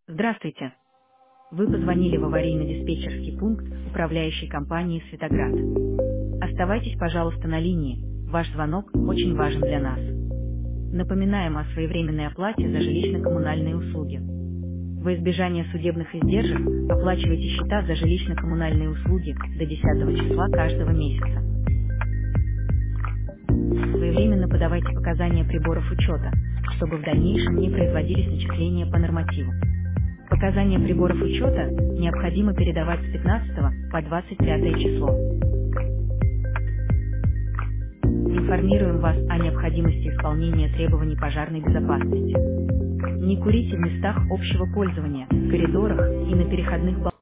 Здравствуйте. Вы позвонили в аварийно-диспетчерский пункт управляющей компании «Светоград». Оставайтесь, пожалуйста, на линии. Ваш звонок очень важен для нас. Напоминаем о своевременной оплате за жилищно-коммунальные услуги. Во избежание судебных издержек оплачивайте счета за жилищно-коммунальные услуги до 10 числа каждого месяца. Своевременно подавайте показания приборов учета, чтобы в дальнейшем не производились начисления по нормативу. Показания приборов учета необходимо передавать с 15 по 25 число. Информируем вас о необходимости исполнения требований пожарной безопасности. Не курите в местах общего пользования, коридорах и на переходных балконах.